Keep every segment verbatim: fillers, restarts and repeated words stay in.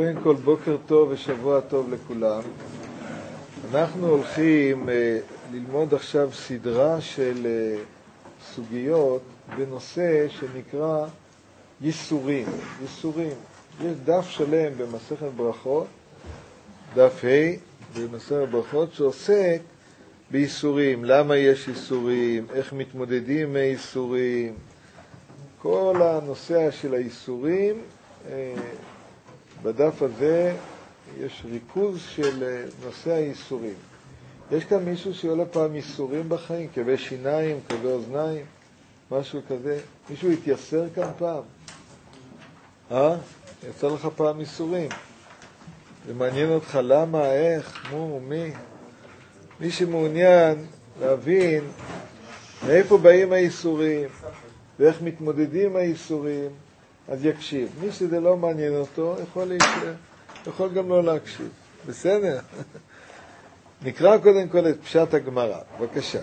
קודם כל בוקר טוב ושבוע טוב לכולם. אנחנו הולכים אה, ללמוד עכשיו סדרה של אה, סוגיות בנושא שנקרא ייסורים. ייסורים. יש דף שלם במסכת ברכות, דף ה' במסכת ברכות, שעוסק בייסורים. למה יש ייסורים? איך מתמודדים עם הייסורים? כל הנושא של הייסורים, אה, בדף הזה יש ריכוז של נושא הייסורים. יש כאן מישהו שיהיה לו פעם ייסורים בחיים, כאבי שיניים, כאבי אוזניים, משהו כזה? מישהו התייסר כאן פעם? אה? יצא לך פעם ייסורים? זה מעניין אותך למה, איך, מו, מי? מי שמעוניין להבין מאיפה באים הייסורים ואיך מתמודדים עם הייסורים, אז יקשיב. מי שזה לא מעניין אותו, יכול להישאר, יכול גם לא להקשיב. בסדר? נקרא קודם כל את פשט הגמרא. בבקשה.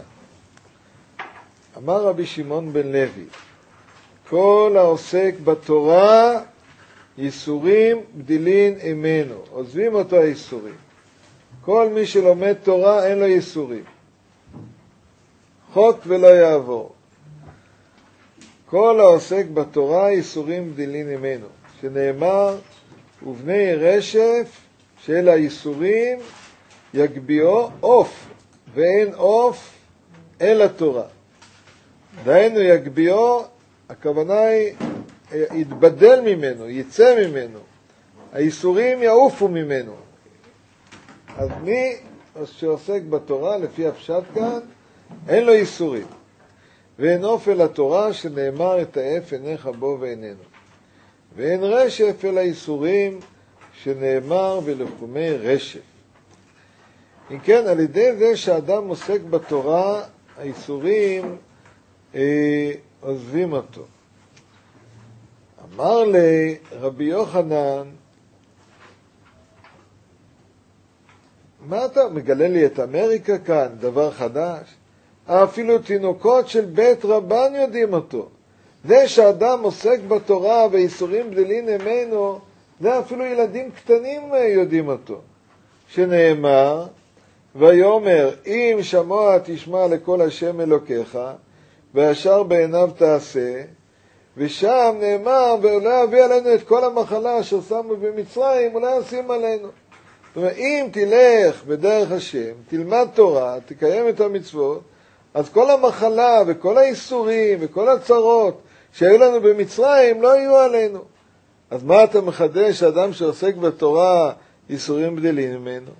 אמר רבי שמעון בן לוי, כל העוסק בתורה, ייסורים בדילין ממנו. עוזבים אותו הייסורים. כל מי שלומד תורה אין לו ייסורים. חוק ולא יעבור. כל העוסק בתורה ייסורים בדילין ממנו, שנאמר, ובני רשף של הייסורים יגביאו עוף, ואין עוף אל התורה. דהיינו יגביאו, הכוונה היא, יתבדל ממנו, יצא ממנו. הייסורים יעופו ממנו. אז מי שעוסק בתורה, לפי הפשט כאן, אין לו ייסורים. ואין עוף אל התורה, שנאמר את העף עיניך בו ואיננו. ואין רשף אל הייסורים, שנאמר ולחומי רשף. אם כן, על ידי זה שאדם עוסק בתורה, הייסורים אה, עוזבים אותו. אמר לרבי יוחנן, מה אתה מגלה לי את אמריקה כאן, דבר חדש? אפילו תינוקות של בית רבן יודעים אותו. זה שאדם עוסק בתורה וייסורים בדילין ממנו, זה אפילו ילדים קטנים יודעים אותו. שנאמר, ויאמר, אם שמוע תשמע לקול השם אלוקיך, וישר בעיניו תעשה, ושם נאמר, ואולי יביא עלינו את כל המחלה אשר שמו במצרים, אולי ישים עלינו. זאת אומרת, אם תלך בדרך השם, תלמד תורה, תקיים את המצוות, אז כל המחלה וכל האיסורים וכל הצרות שהיו לנו במצרים לא יהיו עלינו. אז מה אתה מחדש שאדם שעוסק בתורה איסורים בדלים ממנו?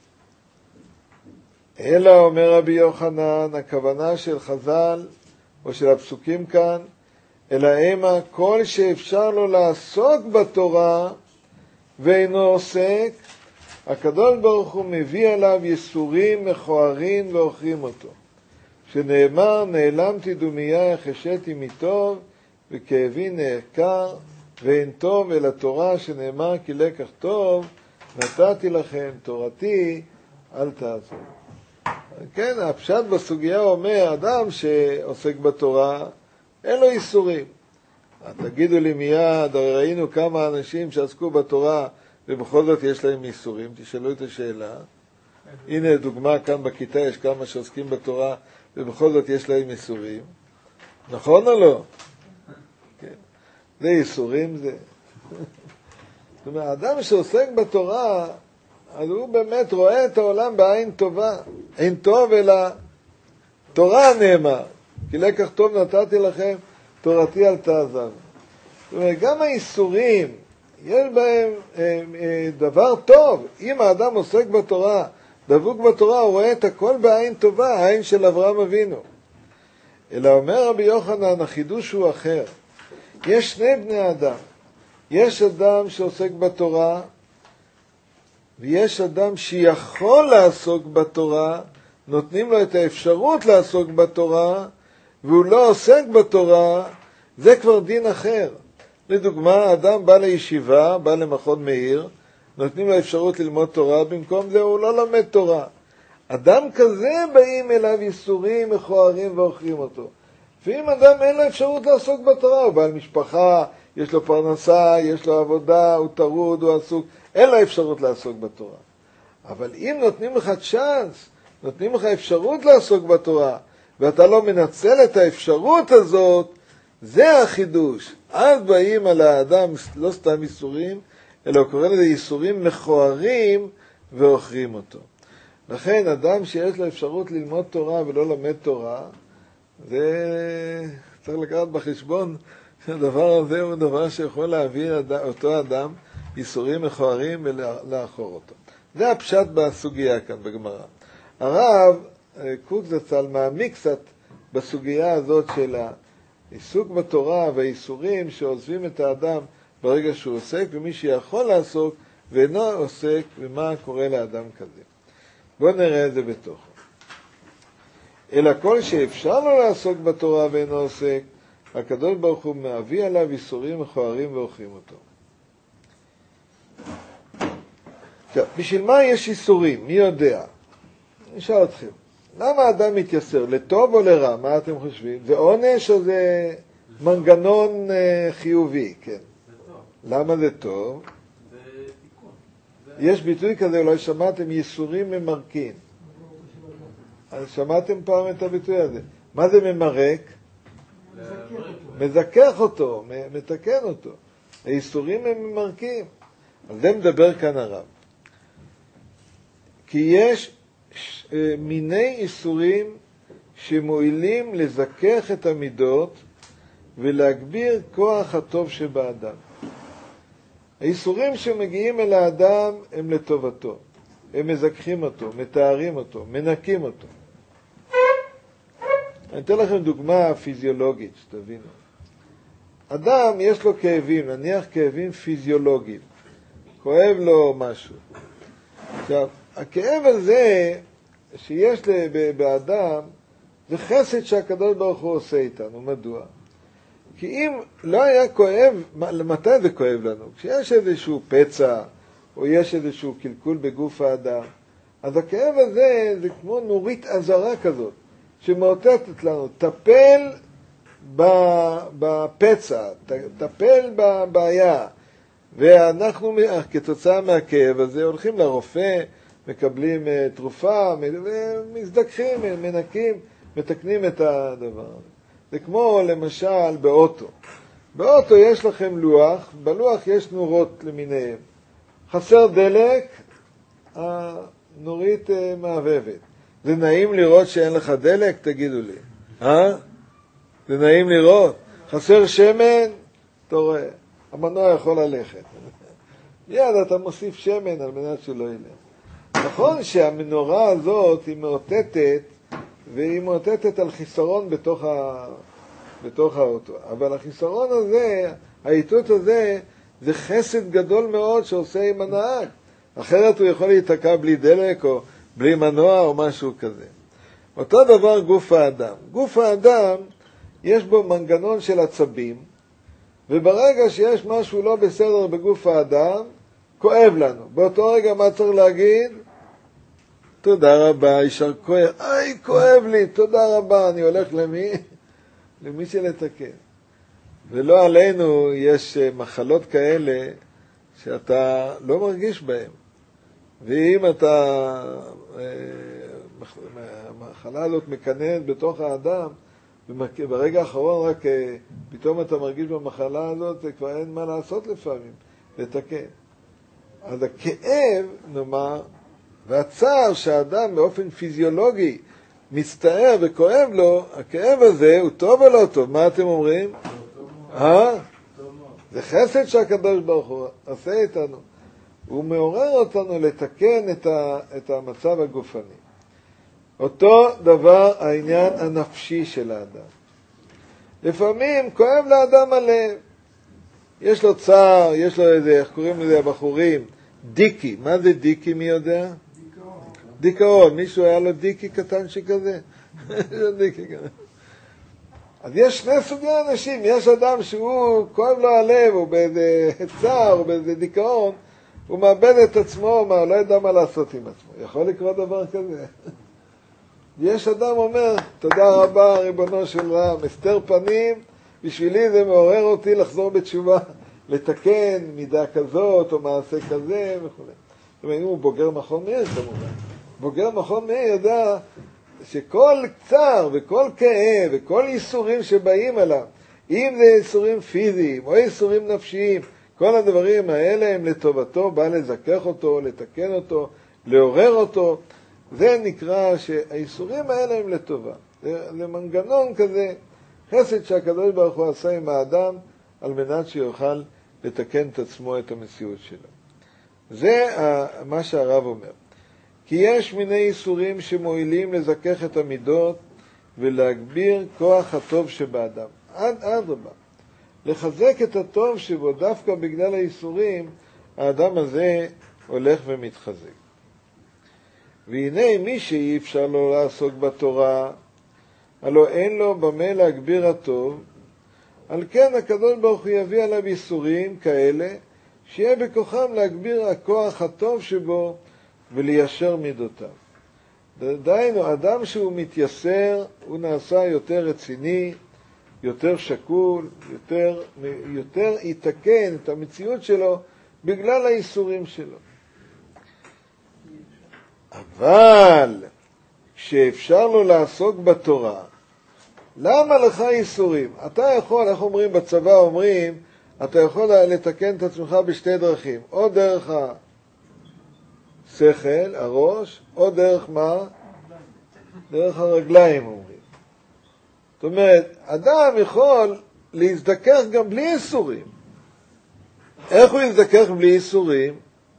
אלא אומר רבי יוחנן, הכוונה של חז"ל או של הפסוקים כאן, אלא המה כל שאפשר לו לעסוק בתורה ואינו עוסק, הקדוש ברוך הוא מביא עליו ייסורים מכוערים ואוכרים אותו. שנאמר, נעלמתי דומיה יחשתי מטוב, וכאבי נעקר, ואין טוב אל התורה, שנאמר כי לקח טוב, נתתי לכם תורתי, אל תעזור. כן, הפשט בסוגיה אומר, אדם שעוסק בתורה, אין לו איסורים. תגידו לי מיד, הרי ראינו כמה אנשים שעסקו בתורה, ובכל זאת יש להם איסורים, תשאלו את השאלה. הנה דוגמה, כאן בכיתה יש כמה שעוסקים בתורה, ובכל זאת יש להם איסורים. נכון או לא? כן. זה איסורים זה. זאת אומרת, האדם שעוסק בתורה, אז הוא באמת רואה את העולם בעין טובה. אין טוב אלא תורה נאמר. כי לקח טוב נתתי לכם, תורתי אל תעזבו. זאת אומרת, גם האיסורים, יש בהם אה, אה, דבר טוב. אם האדם עוסק בתורה, דבוק בתורה, הוא רואה את הכל בעין טובה, העין של אברהם אבינו. אלא אומר רבי יוחנן, החידוש הוא אחר. יש שני בני אדם. יש אדם שעוסק בתורה, ויש אדם שיכול לעסוק בתורה, נותנים לו את האפשרות לעסוק בתורה, והוא לא עוסק בתורה, זה כבר דין אחר. לדוגמה, אדם בא לישיבה, בא למכון מאיר, נותנים לו אפשרות ללמוד תורה, במקום זה הוא לא לומד תורה. אדם כזה באים אליו איסורים מכוערים ואוכרים אותו. ואם אדם אין לו אפשרות לעסוק בתורה, הוא בעל משפחה, יש לו פרנסה, יש לו עבודה, הוא טרוד, הוא עסוק, אין לה אפשרות לעסוק בתורה. אבל אם נותנים לך צ'אנס, נותנים לך אפשרות לעסוק בתורה, ואתה לא מנצל את האפשרות הזאת, זה החידוש. אז באים על האדם לא סתם איסורים, אלא הוא קורא לזה איסורים מכוערים ואוכרים אותו. לכן אדם שיש לו אפשרות ללמוד תורה ולא לומד תורה, זה צריך לקחת בחשבון שהדבר הזה הוא דבר שיכול להביא אותו אדם איסורים מכוערים ולאחור אותו. זה הפשט בסוגיה כאן בגמרא. הרב קוק זצ"ל מעמיק קצת בסוגיה הזאת של העיסוק בתורה והאיסורים שעוזבים את האדם ברגע שהוא עוסק, ומי שיכול לעסוק ואינו עוסק, ומה קורה לאדם כזה. בואו נראה את זה בתוכו. אלא כל שאפשר לו לעסוק בתורה ואינו עוסק, הקדוש ברוך הוא מביא עליו איסורים מכוערים ואוכרים אותו. עכשיו, בשביל מה יש איסורים? מי יודע? אני אשאל אתכם. למה האדם מתייסר? לטוב או לרע? מה אתם חושבים? זה עונש או זה מנגנון uh, חיובי? כן. זה טוב. למה זה טוב? זה תיקון. זה... יש ביטוי כזה, אולי שמעתם, ייסורים ממרקים. אז שמעתם פעם את הביטוי הזה. מה זה ממרק? מזכך אותו, מתקן אותו. הייסורים הם ממרקים. על זה מדבר כאן הרב. כי יש מיני איסורים שמועילים לזכך את המידות ולהגביר כוח הטוב שבאדם. האיסורים שמגיעים אל האדם הם לטובתו. הם מזכחים אותו, מתארים אותו, מנקים אותו. אני אתן לכם דוגמה פיזיולוגית, שתבינו. אדם יש לו כאבים, נניח כאבים פיזיולוגיים. כואב לו משהו. עכשיו, הכאב הזה שיש באדם, זה חסד שהקדוש ברוך הוא עושה איתנו. מדוע? כי אם לא היה כואב, מתי זה כואב לנו? כשיש איזשהו פצע, או יש איזשהו קלקול בגוף האדם, אז הכאב הזה זה כמו נורית עזרה כזאת, שמאותתת לנו, טפל בפצע, טפל בבעיה, ואנחנו כתוצאה מהכאב הזה הולכים לרופא, מקבלים תרופה, מזדכחים, מנקים, מתקנים את הדבר הזה. זה כמו למשל באוטו. באוטו יש לכם לוח, בלוח יש נורות למיניהם. חסר דלק, הנורית מעבבת. זה נעים לראות שאין לך דלק? תגידו לי. אה? זה נעים לראות? חסר שמן? אתה רואה, המנוע יכול ללכת. מיד אתה מוסיף שמן על מנת שהוא לא ילך. נכון שהמנורה הזאת היא מאותתת, והיא מאותתת על חיסרון בתוך, ה... בתוך האוטו. אבל החיסרון הזה, האיתות הזה, זה חסד גדול מאוד שעושה עם הנהג. אחרת הוא יכול להתקע בלי דלק או בלי מנוע או משהו כזה. אותו דבר גוף האדם. גוף האדם יש בו מנגנון של עצבים, וברגע שיש משהו לא בסדר בגוף האדם, כואב לנו. באותו רגע מה צריך להגיד? תודה רבה, ישר כואב. איי, כואב לי, תודה רבה. אני הולך למי? למי שלתקן. ולא עלינו יש מחלות כאלה שאתה לא מרגיש בהן. ואם אתה, המחלה הזאת מקננת בתוך האדם, ברגע האחרון רק פתאום אתה מרגיש במחלה הזאת, כבר אין מה לעשות לפעמים, לתקן. אז הכאב, נאמר, והצער שהאדם באופן פיזיולוגי מצטער וכואב לו, הכאב הזה הוא טוב או לא טוב? מה אתם אומרים? אה? זה חסד שהקדוש ברוך הוא עושה איתנו. הוא מעורר אותנו לתקן את, ה, את המצב הגופני. אותו דבר העניין הנפשי של האדם. לפעמים כואב לאדם הלב. יש לו צער, יש לו איזה, איך קוראים לזה הבחורים? דיקי. מה זה דיקי, מי יודע? דיכאון. דיכאון. מישהו היה לו דיקי קטן שכזה? דיקי כזה. אז יש שני סוגי אנשים. יש אדם שהוא כואב לו הלב, או באיזה צער, או באיזה דיכאון, הוא מאבד את עצמו, הוא לא יודע מה לעשות עם עצמו. יכול לקרות דבר כזה. יש אדם אומר, תודה רבה ריבונו של רם, הסתר פנים, בשבילי זה מעורר אותי לחזור בתשובה. לתקן מידה כזאת או מעשה כזה וכו'. זאת אומרת, אם הוא בוגר מכון מאיר כמובן. בוגר מכון מאיר ידע שכל צער וכל כאב וכל ייסורים שבאים עליו, אם זה ייסורים פיזיים או ייסורים נפשיים, כל הדברים האלה הם לטובתו, בא לזכך אותו, לתקן אותו, לעורר אותו. זה נקרא שהייסורים האלה הם לטובה. זה מנגנון כזה, חסד שהקדוש ברוך הוא עשה עם האדם, על מנת שיוכל לתקן את עצמו, את המציאות שלו. זה מה שהרב אומר. כי יש מיני ייסורים שמועילים לזכך את המידות ולהגביר כוח הטוב שבאדם. עד אדרבה. לחזק את הטוב שבו דווקא בגלל הייסורים, האדם הזה הולך ומתחזק. והנה מי שאי אפשר לו לעסוק בתורה, הלא אין לו במה להגביר הטוב, על כן הקדוש ברוך הוא יביא עליו ייסורים כאלה, שיהיה בכוחם להגביר הכוח הטוב שבו וליישר מידותיו. דהיינו, אדם שהוא מתייסר, הוא נעשה יותר רציני, יותר שקול, יותר, יותר יתקן את המציאות שלו בגלל הייסורים שלו. אבל כשאפשר לו לעסוק בתורה, למה לך ייסורים? אתה יכול, איך אומרים בצבא, אומרים, אתה יכול לתקן את עצמך בשתי דרכים, או דרך השכל, הראש, או דרך מה? דרך הרגליים, אומרים. זאת אומרת, אדם יכול להזדכך גם בלי ייסורים. איך הוא יזדכך בלי ייסורים?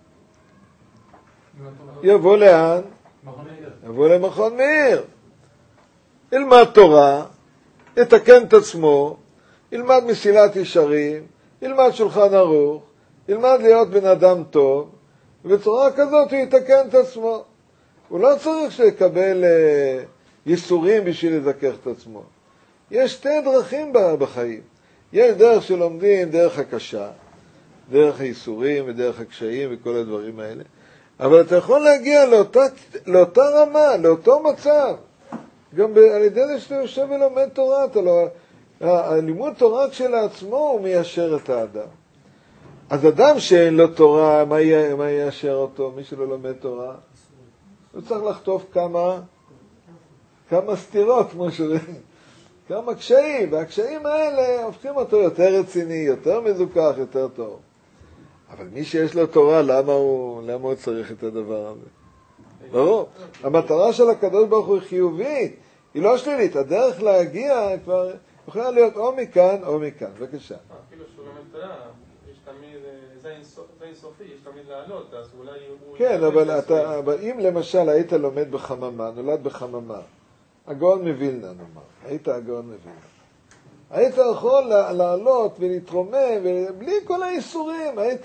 יבוא לאן? יבוא למכון מאיר. ילמד תורה, יתקן את עצמו, ילמד מסילת ישרים, ילמד שולחן ערוך, ילמד להיות בן אדם טוב, ובצורה כזאת הוא יתקן את עצמו. הוא לא צריך לקבל אה, ייסורים בשביל לזכך את עצמו. יש שתי דרכים בחיים. יש דרך שלומדים, דרך הקשה, דרך הייסורים ודרך הקשיים וכל הדברים האלה. אבל אתה יכול להגיע לאותה, לאותה רמה, לאותו מצב. גם ב, על ידי זה שאתה יושב ולומד תורה, אתה לא, הלימוד תורה כשלעצמו הוא מיישר את האדם. אז אדם שאין לו תורה, מה, י, מה יישר אותו? מי שלא לומד תורה? הוא צריך לחטוף כמה, כמה סתירות, כמו שזה, כמה קשיים, והקשיים האלה הופכים אותו יותר רציני, יותר מזוכח, יותר טוב. אבל מי שיש לו תורה, למה הוא, למה הוא צריך את הדבר הזה? ברור. המטרה של הקדוש ברוך הוא היא חיובית, היא לא שלילית. הדרך להגיע כבר יכולה להיות או מכאן או מכאן. בבקשה. אפילו שהוא לומד תורה, יש תמיד, זה אינסופי, יש תמיד לעלות, אז אולי הוא... כן, אבל, אתה, אבל אם למשל היית לומד בחממה, נולד בחממה, הגאון מווילנה נאמר, היית הגאון מווילנה. היית יכול לעלות ולהתרומם, ובלי כל האיסורים, היית...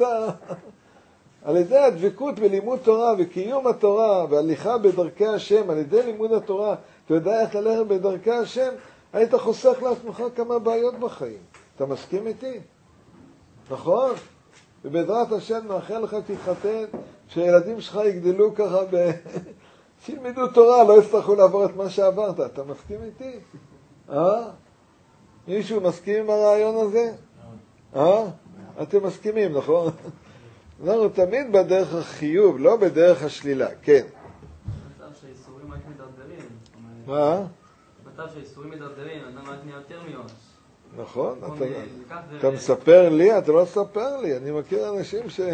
על ידי הדבקות בלימוד תורה וקיום התורה והליכה בדרכי השם, על ידי לימוד התורה, אתה יודע איך ללכת בדרכי השם, היית חוסך לעצמך כמה בעיות בחיים. אתה מסכים איתי? נכון? ובעזרת השם מאחל לך תתחתן, שהילדים שלך יגדלו ככה ב... שילמדו תורה, לא יצטרכו לעבור את מה שעברת. אתה מסכים איתי? אה? מישהו מסכים עם הרעיון הזה? אה? אתם מסכימים, נכון? אנחנו תמיד בדרך החיוב, לא בדרך השלילה. כן. מצב שהאיסורים רק מדרדרים. מה? מצב שהאיסורים מדרדרים, אדם רק נהיה יותר מיואש. נכון. אתה מספר לי, אתה לא מספר לי. אני מכיר אנשים ש...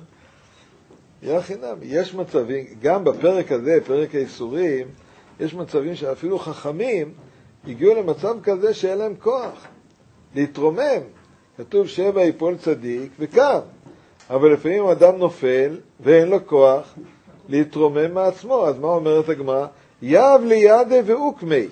יא חינם. יש מצבים, גם בפרק הזה, פרק האיסורים, יש מצבים שאפילו חכמים הגיעו למצב כזה שאין להם כוח להתרומם. כתוב שבע יפול צדיק וקם. אבל לפעמים אדם נופל ואין לו כוח להתרומם מעצמו. אז מה אומרת הגמרא? יב לידה ואוקמי,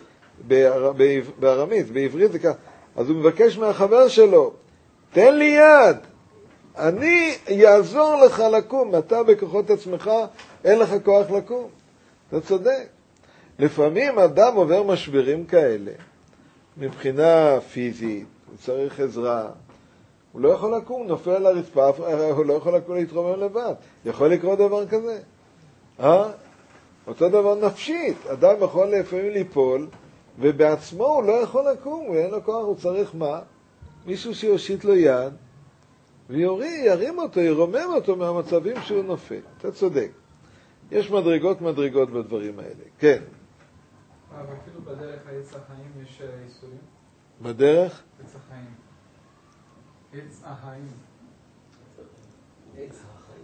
בארמית, בעברית זה כך. אז הוא מבקש מהחבר שלו, תן לי יד, אני יעזור לך לקום. אתה בכוחות עצמך אין לך כוח לקום. אתה צודק. לפעמים אדם עובר משברים כאלה, מבחינה פיזית, הוא צריך עזרה, הוא לא יכול לקום, נופל על הרצפה, הוא לא יכול לקום להתרומם לבד. יכול לקרות דבר כזה. אה? אותו דבר נפשית. אדם יכול לפעמים ליפול, ובעצמו הוא לא יכול לקום, הוא אין לו כוח, הוא צריך מה? מישהו שיושיט לו יד, ויורי, ירים אותו, ירומם אותו מהמצבים שהוא נופל. אתה צודק. יש מדרגות מדרגות בדברים האלה. כן. אבל אפילו בדרך העץ החיים יש איסורים? בדרך? עץ החיים. עץ החיים. עץ החיים.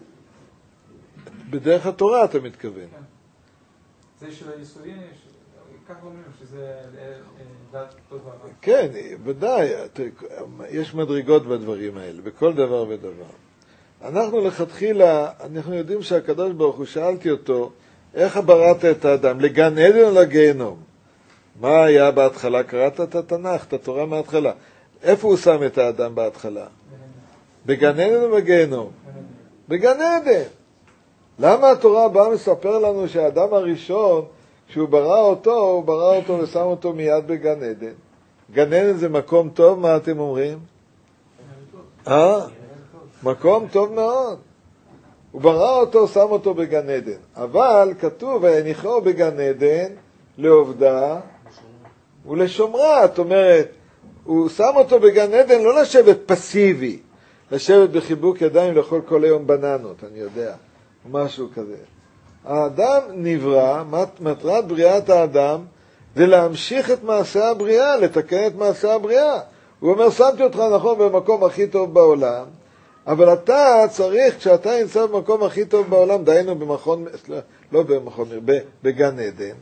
בדרך התורה אתה מתכוון. כן. זה של האיסורים, כך אומרים שזה דת טובה. כן, ודאי. יש מדרגות בדברים האלה, בכל דבר ודבר. אנחנו לכתחילה, אנחנו יודעים שהקדוש ברוך הוא, שאלתי אותו, איך בראת את האדם, לגן עדן או לגיהנום? מה היה בהתחלה? קראת את התנ"ך, את התורה מההתחלה. איפה הוא שם את האדם בהתחלה? בגן עדן או בגיהנום? בגן עדן. למה התורה באה מספר לנו שהאדם הראשון, כשהוא ברא אותו, הוא ברא אותו ושם אותו מיד בגן עדן? גן עדן זה מקום טוב, מה אתם אומרים? אה? מקום טוב מאוד. הוא ברא אותו, שם אותו בגן עדן. אבל כתוב, ויניחו בגן עדן לעובדה ולשומרה. זאת אומרת, הוא שם אותו בגן עדן לא לשבת פסיבי, לשבת בחיבוק ידיים לאכול כל היום בננות, אני יודע, משהו כזה. האדם נברא, מטרת בריאת האדם זה להמשיך את מעשה הבריאה, לתקן את מעשה הבריאה. הוא אומר, שמתי אותך נכון במקום הכי טוב בעולם, אבל אתה צריך, כשאתה נמצא במקום הכי טוב בעולם, דיינו במכון, לא במכון, בגן עדן,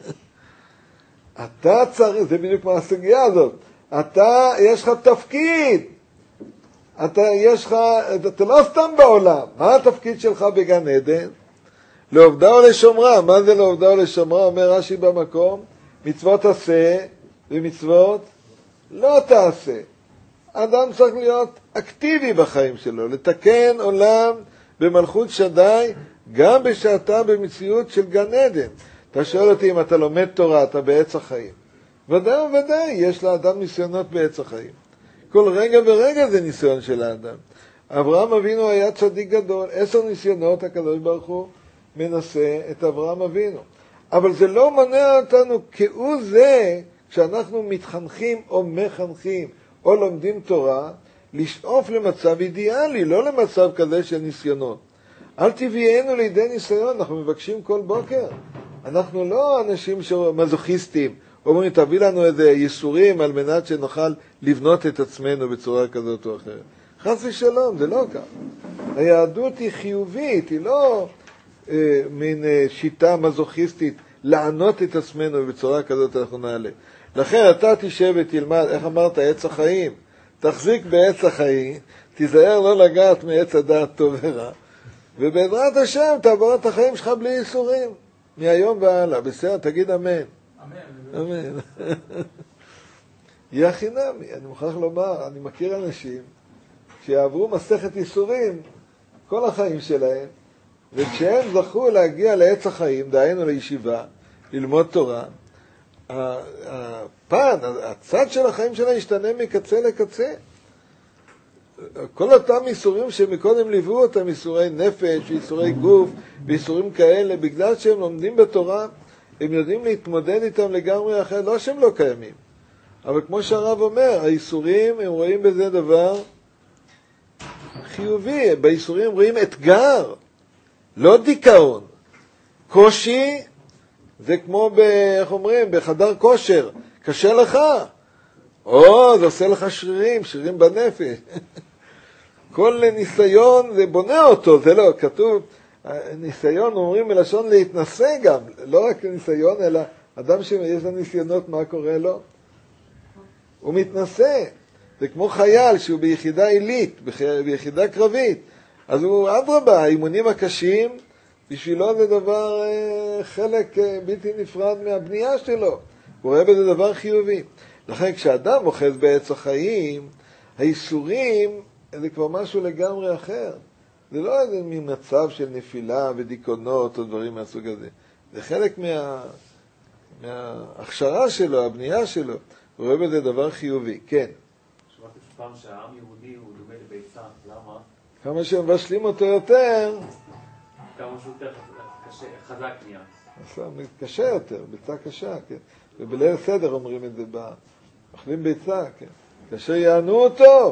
אתה צריך, זה בדיוק מה הסוגיה הזאת, אתה, יש לך תפקיד, אתה, יש לך, אתה לא סתם בעולם, מה התפקיד שלך בגן עדן? לעובדה או לשומרה. מה זה לעובדה או לשומרה? אומר רש"י במקום, מצוות עשה ומצוות לא תעשה. אדם צריך להיות אקטיבי בחיים שלו, לתקן עולם במלכות שדי, גם בשעתה במציאות של גן עדן. אתה שואל אותי אם אתה לומד תורה, אתה בעץ החיים. ודאי וודאי, יש לאדם ניסיונות בעץ החיים. כל רגע ורגע זה ניסיון של האדם. אברהם אבינו היה צדיק גדול, עשר ניסיונות הקדוש ברוך הוא מנסה את אברהם אבינו. אבל זה לא מונע אותנו כהוא זה, כשאנחנו מתחנכים או מחנכים או לומדים תורה, לשאוף למצב אידיאלי, לא למצב כזה של ניסיונות. אל תביאנו לידי ניסיון, אנחנו מבקשים כל בוקר. אנחנו לא אנשים מזוכיסטים, אומרים תביא לנו איזה ייסורים על מנת שנוכל לבנות את עצמנו בצורה כזאת או אחרת. חס ושלום, זה לא כך. היהדות היא חיובית, היא לא אה, מין אה, שיטה מזוכיסטית לענות את עצמנו בצורה כזאת אנחנו נעלה. לכן אתה תשב ותלמד, איך אמרת, עץ החיים. תחזיק בעץ החיים, תיזהר לא לגעת מעץ הדעת טוב ורע, ובעזרת השם תעבור את החיים שלך בלי ייסורים, מהיום והלאה. בסדר, תגיד אמן. אמן. אמן. יהיה חינמי, אני מוכרח לומר, אני מכיר אנשים שיעברו מסכת ייסורים כל החיים שלהם, וכשהם זכו להגיע לעץ החיים, דהיינו לישיבה, ללמוד תורה, הפן, הצד של החיים שלה ישתנה מקצה לקצה. כל אותם איסורים שמקודם ליוו אותם, איסורי נפש, איסורי גוף, ואיסורים כאלה, בגלל שהם לומדים בתורה, הם יודעים להתמודד איתם לגמרי אחר, לא שהם לא קיימים. אבל כמו שהרב אומר, האיסורים, הם רואים בזה דבר חיובי. באיסורים רואים אתגר, לא דיכאון. קושי, זה כמו, ב, איך אומרים, בחדר כושר. קשה לך? או, זה עושה לך שרירים, שרירים בנפש. כל ניסיון זה בונה אותו, זה לא, כתוב, ניסיון אומרים מלשון להתנסה גם, לא רק ניסיון, אלא אדם שיש לו ניסיונות, מה קורה לו? הוא מתנסה. זה כמו חייל שהוא ביחידה עילית, ביחידה קרבית. אז הוא אדרבה, האימונים הקשים, בשבילו זה דבר, חלק בלתי נפרד מהבנייה שלו. הוא רואה בזה דבר חיובי. לכן כשאדם אוחז בעץ החיים, האיסורים זה כבר משהו לגמרי אחר. זה לא איזה מצב של נפילה ודיכאונות או דברים מהסוג הזה. זה חלק מה, מההכשרה שלו, הבנייה שלו. הוא רואה בזה דבר חיובי. כן. שמעתי פעם שהעם יהודי הוא דומה לביצה. למה? כמה שמבשלים אותו יותר, כמה שהוא יותר קשה, חזק נהיה. קשה יותר, ביצה קשה, כן. ובליל סדר אומרים את זה, אוכלים ביצה, כן. כאשר יענו אותו,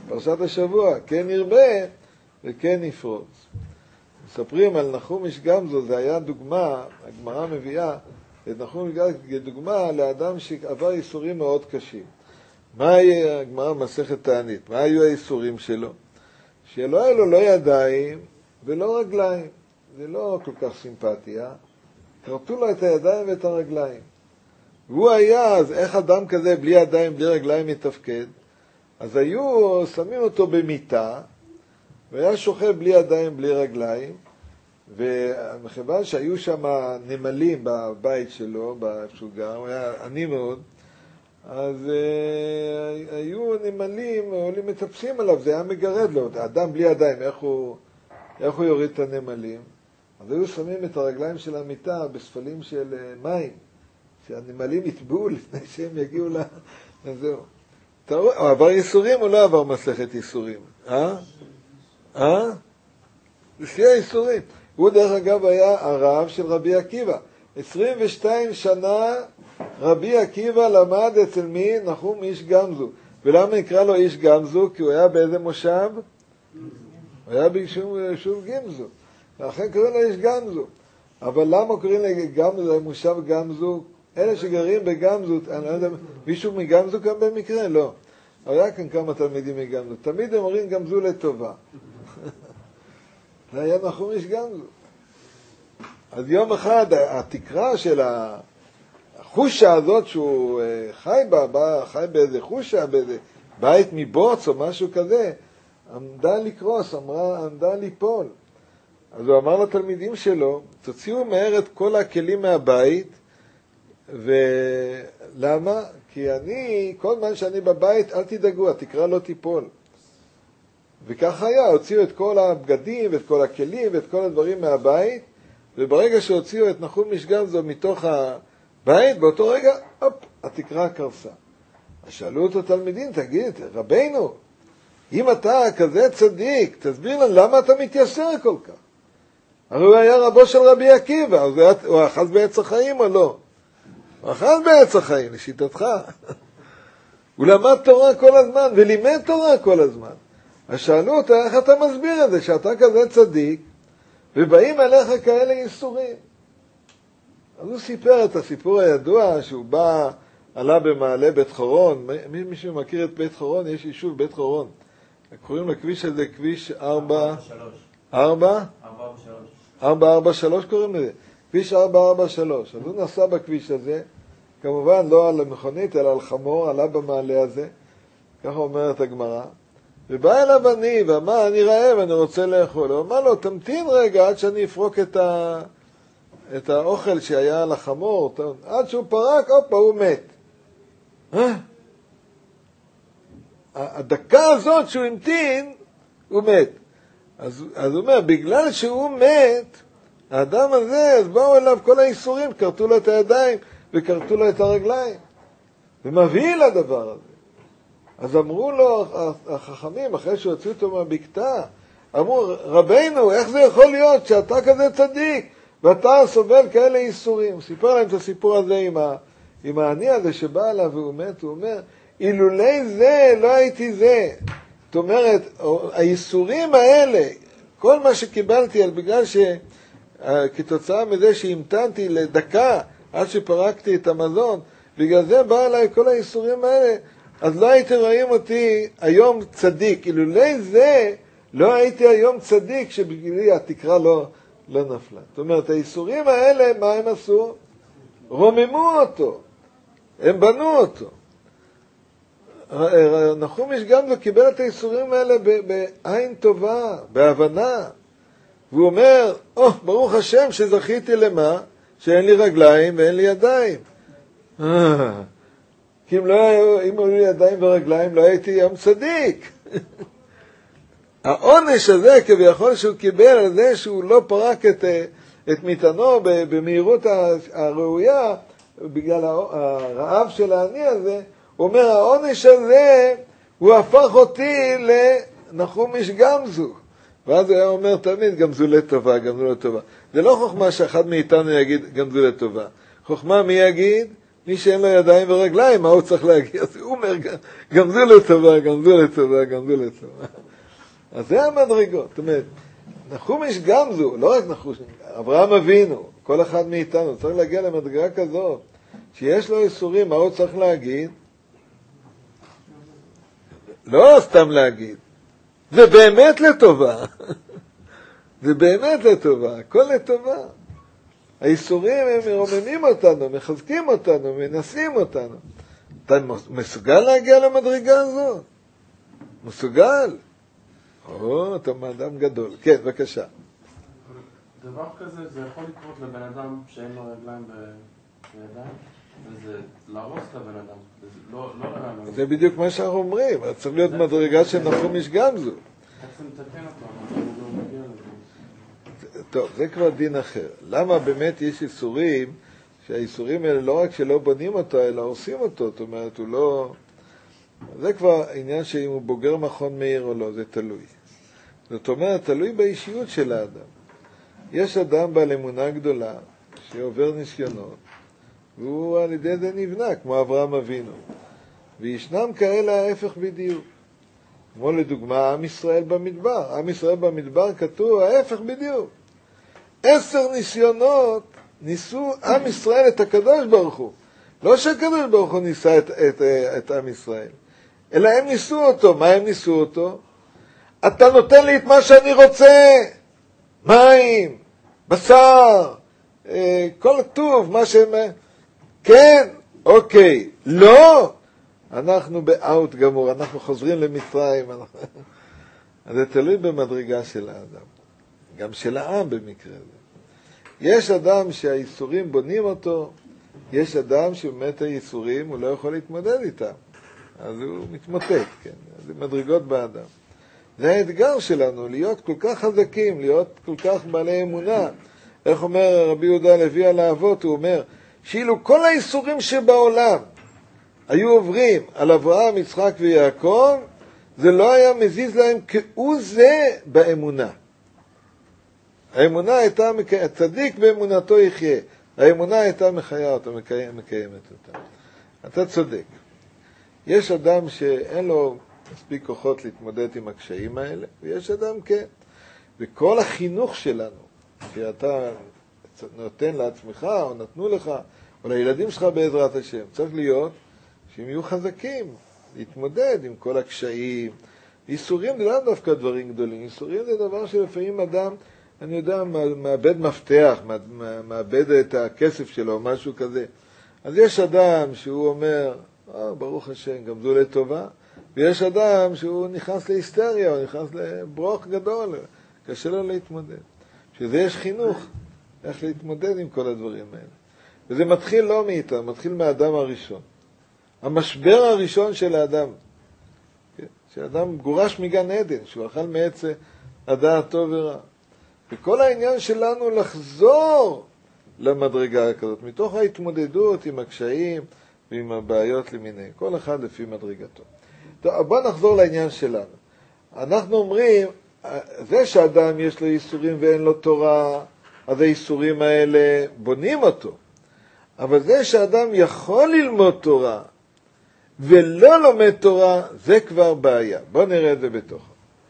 פרשת השבוע, כן ירבה וכן יפרוץ. מספרים על נחום איש גמזו, זה היה דוגמה, הגמרא מביאה את נחום איש גמזו כדוגמה לאדם שעבר איסורים מאוד קשים. מה היה, הגמרא מסכת תענית, מה היו האיסורים שלו? שלא היה לו לא ידיים ולא רגליים. זה לא כל כך סימפטיה. קרטו לו את הידיים ואת הרגליים. והוא היה, אז איך אדם כזה בלי ידיים, בלי רגליים מתפקד? אז היו שמים אותו במיטה, והיה שוכב בלי ידיים, בלי רגליים, ומכיוון שהיו שם נמלים בבית שלו, באיפה שהוא גר, הוא היה עני מאוד, אז uh, היו נמלים, עולים מטפסים עליו, זה היה מגרד לו, האדם בלי ידיים, איך הוא, איך הוא יוריד את הנמלים? אז היו שמים את הרגליים של המיטה בספלים של uh, מים, שהנמלים יטבעו לפני שהם יגיעו ל... זהו. הוא עבר איסורים או לא עבר מסכת איסורים? אה? אה? לפי האיסורים. הוא דרך אגב היה הרב של רבי עקיבא. עשרים ושתיים שנה רבי עקיבא למד אצל מי? נחום איש גמזו. ולמה נקרא לו איש גמזו? כי הוא היה באיזה מושב? הוא היה ביישוב גמזו. לכן קוראים לו איש גמזו. אבל למה קוראים לו גמזו? מושב גמזו? אלה שגרים בגמזו, אני לא יודע, מישהו מגמזו כאן במקרה? לא. היה כאן כמה תלמידים מגמזו. תמיד הם אומרים גמזו לטובה. זה היה נחום איש גמזו. אז יום אחד התקרה של החושה הזאת שהוא חי בה, בא, חי באיזה חושה, באיזה בית מבוץ או משהו כזה, עמדה לקרוס, אמרה, עמדה ליפול. אז הוא אמר לתלמידים שלו, תוציאו מהר את כל הכלים מהבית, ולמה? כי אני, כל זמן שאני בבית, אל תדאגו, התקרה לא תיפול. וכך היה, הוציאו את כל הבגדים ואת כל הכלים ואת כל הדברים מהבית, וברגע שהוציאו את נחום איש גמזו מתוך הבית, באותו רגע, הופ, התקרה קרסה. אז שאלו אותו תלמידים, תגיד, רבינו, אם אתה כזה צדיק, תסביר לנו למה אתה מתייסר כל כך? הרי הוא היה רבו של רבי עקיבא, אז הוא אחז בעץ החיים או לא? הוא אחז בעץ החיים, לשיטתך. הוא למד תורה כל הזמן, ולימד תורה כל הזמן. אז שאלו אותה, איך אתה מסביר את זה, שאתה כזה צדיק, ובאים עליך כאלה ייסורים? אז הוא סיפר את הסיפור הידוע, שהוא בא, עלה במעלה בית חורון. מי, מישהו מכיר את בית חורון? יש יישוב בית חורון. קוראים לכביש הזה כביש ארבע... ארבע? ארבע ארבע שלוש קוראים לזה. כביש ארבע ארבע שלוש. אז הוא נסע בכביש הזה, כמובן לא על המכונית, אלא על חמור, עלה במעלה הזה. ככה אומרת הגמרא. ובא אליו אני, ואמר, אני רעב, אני רוצה לאכול. הוא אמר לו, תמתין רגע עד שאני אפרוק את, ה... את האוכל שהיה על החמור. עד שהוא פרק, אופה, הוא מת. אה? הדקה הזאת שהוא המתין, הוא מת. אז, אז הוא אומר, בגלל שהוא מת, האדם הזה, אז באו אליו כל האיסורים, קרטו לו את הידיים וקרטו לו את הרגליים. ומבהיל הדבר הזה. אז אמרו לו החכמים, אחרי שהוציאו אותו מהבקתה, אמרו, רבינו, איך זה יכול להיות שאתה כזה צדיק, ואתה סובל כאלה איסורים? הוא סיפר להם את הסיפור הזה עם, ה, עם העני הזה שבא אליו והוא מת, הוא אומר, אילולי זה לא הייתי זה. זאת אומרת, האיסורים האלה, כל מה שקיבלתי, בגלל שכתוצאה מזה שהמתנתי לדקה עד שפרקתי את המזון, בגלל זה בא אליי כל האיסורים האלה, אז לא הייתם רואים אותי היום צדיק. אילולי זה לא הייתי היום צדיק שבגילי התקרה לא, לא נפלה. זאת אומרת, האיסורים האלה, מה הם עשו? רוממו אותו. הם בנו אותו. נחום איש גמזו קיבל את האיסורים האלה בעין טובה, בהבנה. והוא אומר, או, oh, ברוך השם שזכיתי למה? שאין לי רגליים ואין לי ידיים. כי אם, לא היו, אם היו לי ידיים ורגליים לא הייתי יום צדיק. העונש הזה כביכול שהוא קיבל על זה שהוא לא פרק את, את מטענו במהירות הראויה, בגלל הרעב של העני הזה, הוא אומר, העונש הזה הוא הפך אותי לנחום איש גמזו. ואז הוא היה אומר תמיד, גמזו לטובה, גמזו לטובה. זה לא חוכמה שאחד מאיתנו יגיד גמזו לטובה. חוכמה מי יגיד? מי שאין לו ידיים ורגליים, מה הוא צריך להגיע? אז הוא אומר, גם זו לטובה, גם זו לטובה, גם זו לטובה. אז זה המדרגות. זאת אומרת, נחום יש גם זו, לא רק נחום, אברהם אבינו, כל אחד מאיתנו, צריך להגיע למדרגה כזאת, שיש לו איסורים, מה הוא צריך להגיד? לא סתם להגיד, זה באמת לטובה. זה באמת לטובה, הכל לטובה. האיסורים הם מרוממים אותנו, מחזקים אותנו, מנסים אותנו. אתה מסוגל להגיע למדרגה הזאת? מסוגל? או, אתה אדם גדול. כן, בבקשה. דבר כזה, זה יכול לקרות לבן אדם שאין לו רגליים בידיים, וזה להרוס את הבן אדם. לא, לא לרענו. זה בדיוק מה שאנחנו אומרים. צריך להיות מדרגה של נחום יש גם זו. איך זה מתקן אותו, אבל הוא לא מגיע לזה. טוב, זה כבר דין אחר. למה באמת יש איסורים, שהאיסורים האלה לא רק שלא בונים אותו, אלא עושים אותו. זאת אומרת, הוא לא... זה כבר עניין שאם הוא בוגר מכון מאיר או לא, זה תלוי. זאת אומרת, תלוי באישיות של האדם. יש אדם בעל אמונה גדולה, שעובר ניסיונות, והוא על ידי זה נבנה, כמו אברהם אבינו. וישנם כאלה ההפך בדיוק. כמו לדוגמה, עם ישראל במדבר. עם ישראל במדבר כתוב ההפך בדיוק. עשר ניסיונות ניסו עם ישראל את הקדוש ברוך הוא. לא שהקדוש ברוך הוא ניסה את, את, את עם ישראל, אלא הם ניסו אותו. מה הם ניסו אותו? אתה נותן לי את מה שאני רוצה. מים, בשר, כל טוב, מה שהם... כן, אוקיי. לא! אנחנו באוט גמור, אנחנו חוזרים למצרים. אז זה תלוי במדרגה של האדם. גם של העם במקרה הזה. יש אדם שהאיסורים בונים אותו, יש אדם שבאמת האיסורים הוא לא יכול להתמודד איתם. אז הוא מתמוטט, כן. זה מדרגות באדם. זה האתגר שלנו, להיות כל כך חזקים, להיות כל כך בעלי אמונה. איך אומר רבי יהודה הלוי על האבות? הוא אומר, שאילו כל האיסורים שבעולם היו עוברים על אברהם, יצחק ויעקב, זה לא היה מזיז להם כאו זה באמונה. האמונה הייתה, צדיק באמונתו יחיה. האמונה הייתה מחיה אותה, מקיימת, מקיימת אותה. אתה צודק. יש אדם שאין לו מספיק כוחות להתמודד עם הקשיים האלה, ויש אדם כן. וכל החינוך שלנו, שאתה נותן לעצמך, או נתנו לך, או לילדים שלך בעזרת השם, צריך להיות שהם יהיו חזקים, להתמודד עם כל הקשיים. איסורים זה לא דווקא דברים גדולים, איסורים זה דבר שלפעמים אדם, אני יודע, מאבד מפתח, מאבד את הכסף שלו, משהו כזה. אז יש אדם שהוא אומר, אה, ברוך השם, גם זו לטובה, ויש אדם שהוא נכנס להיסטריה, הוא נכנס לברוך גדול, קשה לו להתמודד. שזה יש חינוך, איך להתמודד עם כל הדברים האלה. וזה מתחיל לא מאיתה, מתחיל מהאדם הראשון. המשבר הראשון של האדם, שאדם גורש מגן עדן, שהוא אכל מעץ הדעת טוב ורע. וכל העניין שלנו לחזור למדרגה כזאת, מתוך ההתמודדות עם הקשיים ועם הבעיות למיניהם, כל אחד לפי מדרגתו. טוב, בוא נחזור לעניין שלנו. אנחנו אומרים, זה שאדם יש לו איסורים ואין לו תורה, אז האיסורים האלה בונים אותו. אבל זה שאדם יכול ללמוד תורה ולא לומד תורה, זה כבר בעיה. בוא נראה את זה בתוך.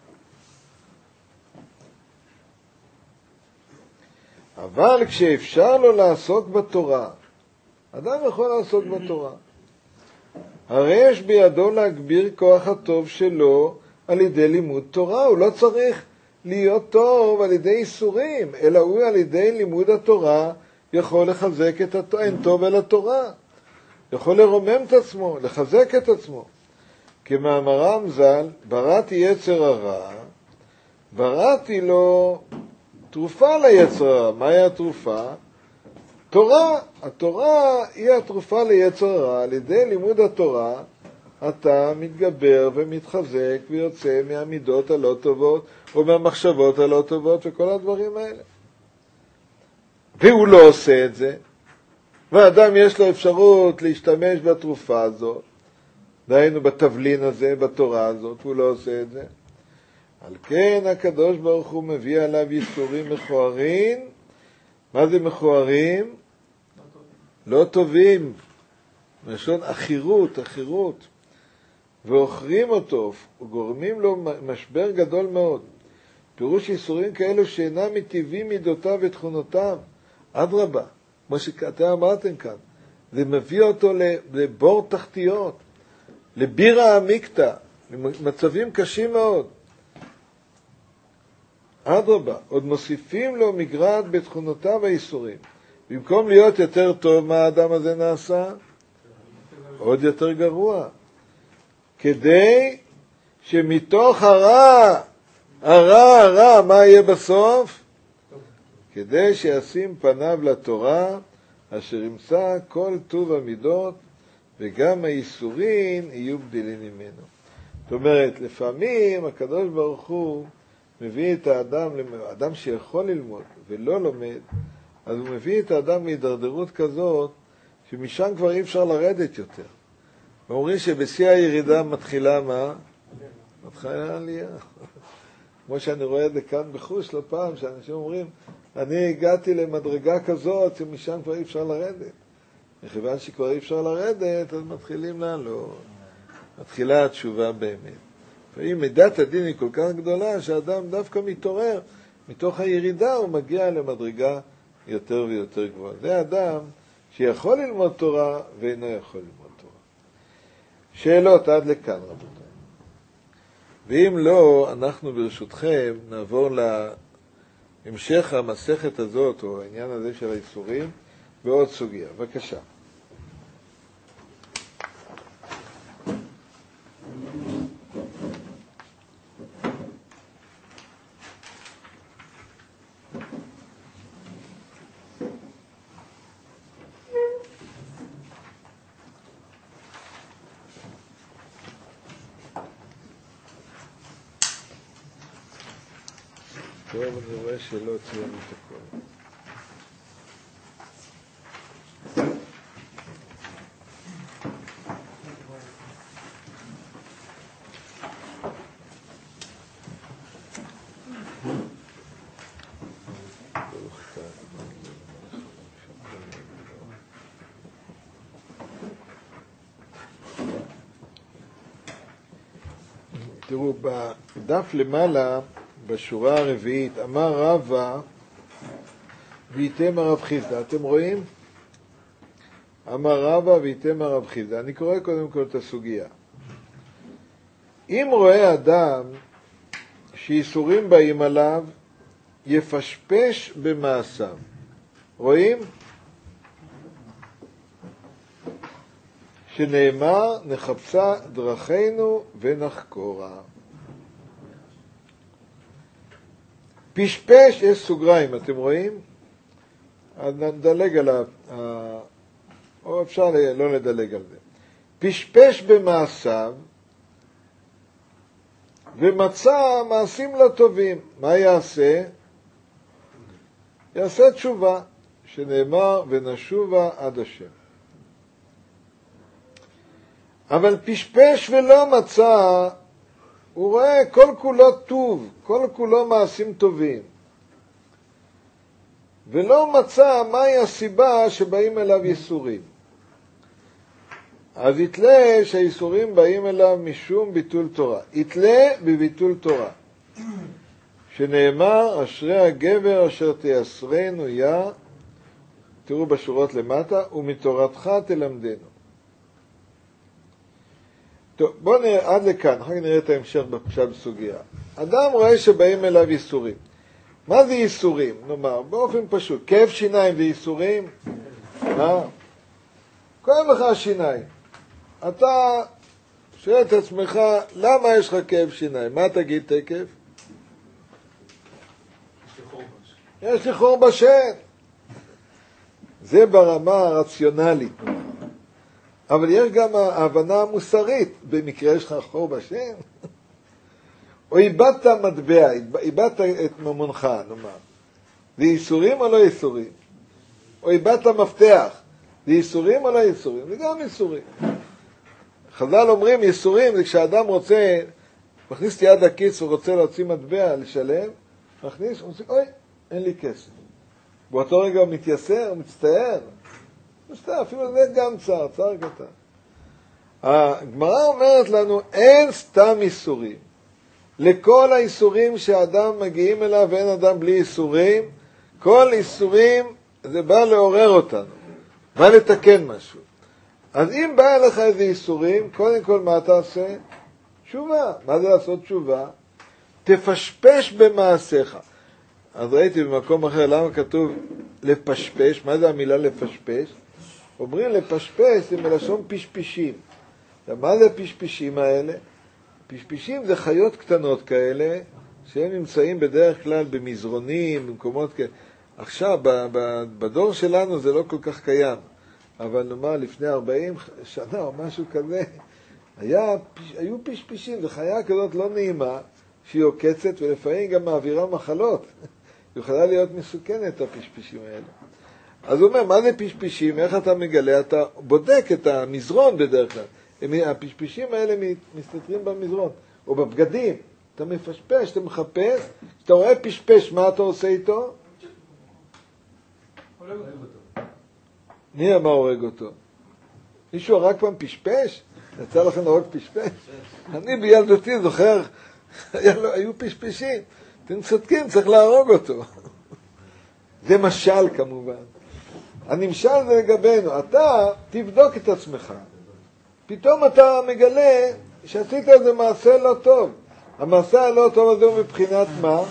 אבל כשאפשר לו לעסוק בתורה, אדם יכול לעסוק בתורה. הרי יש בידו להגביר כוח הטוב שלו על ידי לימוד תורה. הוא לא צריך להיות טוב על ידי איסורים, אלא הוא על ידי לימוד התורה יכול לחזק את האין טוב אל התורה. יכול לרומם את עצמו, לחזק את עצמו. כמאמרם ז"ל, בראתי יצר הרע, בראתי לו תרופה ליצר הרע. מהי התרופה? תורה. התורה היא התרופה ליצר הרע. על ידי לימוד התורה אתה מתגבר ומתחזק ויוצא מהמידות הלא טובות או מהמחשבות הלא טובות וכל הדברים האלה. והוא לא עושה את זה, והאדם יש לו אפשרות להשתמש בתרופה הזאת, דהיינו בתבלין הזה, בתורה הזאת, הוא לא עושה את זה. על כן הקדוש ברוך הוא מביא עליו ייסורים מכוערים. מה זה מכוערים? לא טובים. מלשון אחירות, אחירות, ואוכרים אותו, וגורמים לו משבר גדול מאוד. פירוש איסורים כאלו שאינם מטבעים מידותיו ותכונותיו, אדרבה, כמו שאתם אמרתם כאן, זה מביא אותו לבור תחתיות, לבירה עמיקתא, למצבים קשים מאוד. אדרבה, עוד מוסיפים לו מגרד בתכונותיו האיסורים. במקום להיות יותר טוב, מה האדם הזה נעשה? עוד יותר גרוע. כדי שמתוך הרע, הרע, הרע, מה יהיה בסוף? כדי שישים פניו לתורה, אשר ימצא כל טוב המידות, וגם האיסורים יהיו בדילים ממנו. זאת אומרת, לפעמים הקדוש ברוך הוא מביא את האדם, האדם שיכול ללמוד ולא לומד, אז הוא מביא את האדם להידרדרות כזאת, שמשם כבר אי אפשר לרדת יותר. ואומרים שבשיא הירידה מתחילה מה? מתחילה עלייה. כמו שאני רואה את זה כאן בחוש לא פעם, שאנשים אומרים, אני הגעתי למדרגה כזאת, שמשם כבר אי אפשר לרדת. מכיוון שכבר אי אפשר לרדת, אז מתחילים לעלות. מתחילה התשובה באמת. ואם מידת הדין היא כל כך גדולה, שהאדם דווקא מתעורר, מתוך הירידה הוא מגיע למדרגה יותר ויותר גבוהה. זה אדם שיכול ללמוד תורה ואינו יכול ללמוד תורה. שאלות עד לכאן, רבותיי. ואם לא, אנחנו ברשותכם נעבור להמשך המסכת הזאת, או העניין הזה של האיסורים, ועוד סוגיה. בבקשה. טוב, אני רואה שלא ציינו את הכל. תראו, בדף למעלה, בשורה הרביעית, אמר רבא ויתם הרב חיסדא. אתם רואים? אמר רבא ויתם הרב חיסדא. אני קורא קודם כל את הסוגיה. אם רואה אדם שאיסורים באים עליו, יפשפש במעשיו. רואים? שנאמר, נחפשה דרכינו ונחקורה. פשפש, יש סוגריים, אתם רואים? אז נדלג על ה... או אפשר לא לדלג על זה. פשפש במעשיו, ומצא מעשים לא טובים. מה יעשה? יעשה תשובה, שנאמר, ונשובה עד השם. אבל פשפש ולא מצא, הוא רואה כל כולו טוב, כל כולו מעשים טובים. ולא מצא מהי הסיבה שבאים אליו ייסורים. אז יתלה שהייסורים באים אליו משום ביטול תורה. יתלה בביטול תורה. שנאמר, אשרי הגבר אשר תייסרנו יה, תראו בשורות למטה, ומתורתך תלמדנו. טוב, בואו נראה עד לכאן, אחר כך נראה את ההמשך בפשט בסוגיה. אדם רואה שבאים אליו ייסורים. מה זה ייסורים? נאמר, באופן פשוט, כאב שיניים זה ייסורים? אה? כואב לך השיניים. אתה שואל את עצמך, למה יש לך כאב שיניים? מה תגיד תקף? יש לי חור בשן. זה ברמה הרציונלית. אבל יש גם ההבנה המוסרית, במקרה יש לך חור בשן, או איבדת מטבע, איבדת את ממונך, נאמר. זה ייסורים או לא ייסורים? או איבדת מפתח, זה ייסורים או לא ייסורים? זה גם ייסורים. חז"ל אומרים ייסורים, זה כשאדם רוצה, מכניס את יד הכיס ורוצה להוציא מטבע, לשלם, מכניס, הוא אומר, אוי, אין לי כסף. באותו רגע הוא מתייסר, הוא מצטער. סתם, אפילו זה גם צער, צער קטן. הגמרא אומרת לנו, אין סתם איסורים. לכל האיסורים שהאדם מגיעים אליו, ואין אדם בלי איסורים, כל איסורים זה בא לעורר אותנו, בא לתקן משהו. אז אם בא אליך איזה איסורים, קודם כל מה אתה עושה? תשובה. מה זה לעשות תשובה? תפשפש במעשיך. אז ראיתי במקום אחר, למה כתוב לפשפש? מה זה המילה לפשפש? אומרים לפשפש זה מלשון פשפשים. מה זה הפשפשים האלה? פשפשים זה חיות קטנות כאלה, שהם נמצאים בדרך כלל במזרונים, במקומות כאלה. עכשיו, בדור שלנו זה לא כל כך קיים, אבל נאמר לפני ארבעים שנה או משהו כזה, היה, היו פשפשים, זו חיה כזאת לא נעימה, שהיא עוקצת ולפעמים גם מעבירה מחלות. יכולה להיות מסוכנת, הפשפשים האלה. אז הוא אומר, מה זה פשפשים? איך אתה מגלה? אתה בודק את המזרון בדרך כלל. הפשפשים האלה מסתתרים במזרון, או בבגדים. אתה מפשפש, אתה מחפש, כשאתה רואה פשפש, מה אתה עושה איתו? הורג אותו. מי אמר הורג אותו? מישהו הרג פעם פשפש? יצא לכם להרוג פשפש? אני בילדותי זוכר, היו פשפשים. אתם צודקים, צריך להרוג אותו. זה משל כמובן. הנמשל זה לגבינו. אתה תבדוק את עצמך. פתאום אתה מגלה שעשית איזה מעשה לא טוב. המעשה הלא טוב הזה הוא מבחינת מה?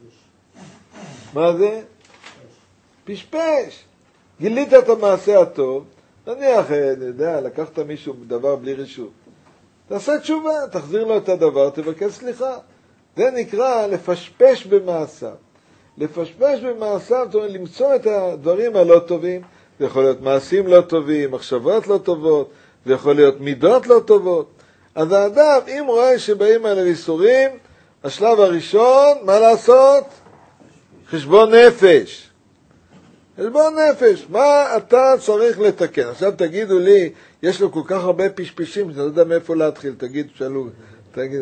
מה זה? פשפש. גילית את המעשה הטוב, נניח, אני יודע, לקחת מישהו דבר בלי רשות. תעשה תשובה, תחזיר לו את הדבר, תבקש סליחה. זה נקרא לפשפש במעשיו. לפשפש במעשיו, זאת אומרת, למצוא את הדברים הלא טובים. זה יכול להיות מעשים לא טובים, מחשבות לא טובות, זה יכול להיות מידות לא טובות. אז האדם, אם רואה שבאים עליו איסורים, השלב הראשון, מה לעשות? חשבון נפש. חשבון נפש, מה אתה צריך לתקן? עכשיו תגידו לי, יש לו כל כך הרבה פשפשים, שאתה לא יודע מאיפה להתחיל, תגיד, שאלו, תגיד.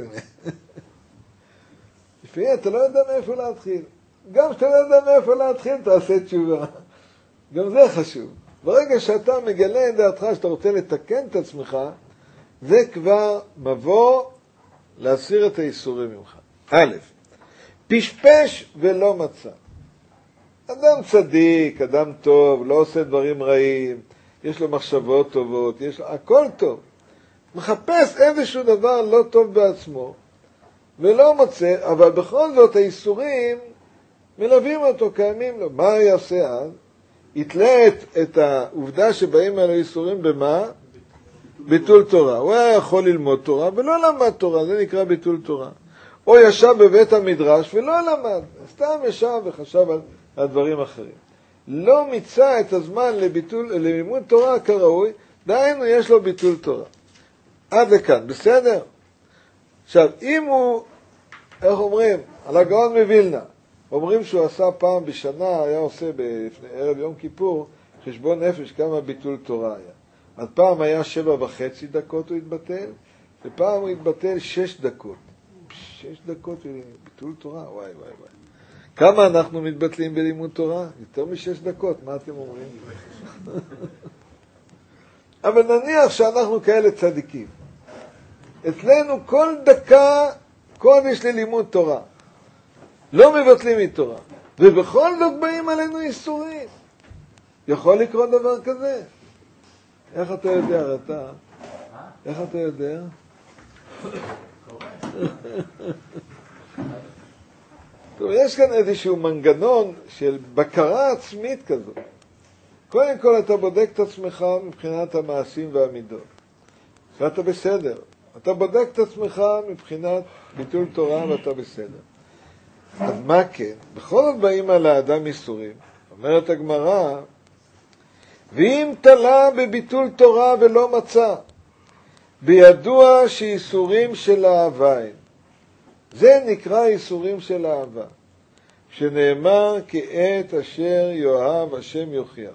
לפעמים אתה לא יודע מאיפה להתחיל. גם שאתה לא יודע מאיפה להתחיל, תעשה תשובה. גם זה חשוב. ברגע שאתה מגלה את דעתך, שאתה רוצה לתקן את עצמך, זה כבר מבוא להסיר את האיסורים ממך. א', פשפש ולא מצא. אדם צדיק, אדם טוב, לא עושה דברים רעים, יש לו מחשבות טובות, יש לו, הכל טוב. מחפש איזשהו דבר לא טוב בעצמו, ולא מוצא, אבל בכל זאת האיסורים מלווים אותו, קיימים לו. מה יעשה אז? יתלה את, את העובדה שבאים על האיסורים במה? ביטול תורה. הוא היה יכול ללמוד תורה ולא למד תורה, זה נקרא ביטול תורה. או ישב בבית המדרש ולא למד, סתם ישב וחשב על, על דברים אחרים. לא מיצה את הזמן לביטול, ללימוד תורה כראוי, דהיינו יש לו ביטול תורה. עד לכאן, בסדר? עכשיו, אם הוא, איך אומרים, על הגאון מווילנה, אומרים שהוא עשה פעם בשנה, היה עושה לפני ערב יום כיפור, חשבון נפש כמה ביטול תורה היה. אז פעם היה שבע וחצי דקות הוא התבטל, ופעם הוא התבטל שש דקות. שש דקות ביטול תורה, וואי וואי וואי. כמה אנחנו מתבטלים בלימוד תורה? יותר משש דקות, מה אתם אומרים? אבל נניח שאנחנו כאלה צדיקים. אצלנו כל דקה קודש ללימוד תורה. לא מבטלים מתורה. ובכל זאת באים עלינו איסורים. יכול לקרות דבר כזה? איך אתה יודע, אתה? איך אתה יודע? טוב, יש כאן איזשהו מנגנון של בקרה עצמית כזאת. קודם כל אתה בודק את עצמך מבחינת המעשים והמידות. ואתה בסדר. אתה בודק את עצמך מבחינת ביטול תורה ואתה בסדר. אז מה כן? בכל זאת באים על האדם איסורים. אומרת הגמרא, ואם תלה בביטול תורה ולא מצא, בידוע שאיסורים של אהבה הם. זה נקרא איסורים של אהבה, שנאמר כי עת אשר יאהב השם יוכיח.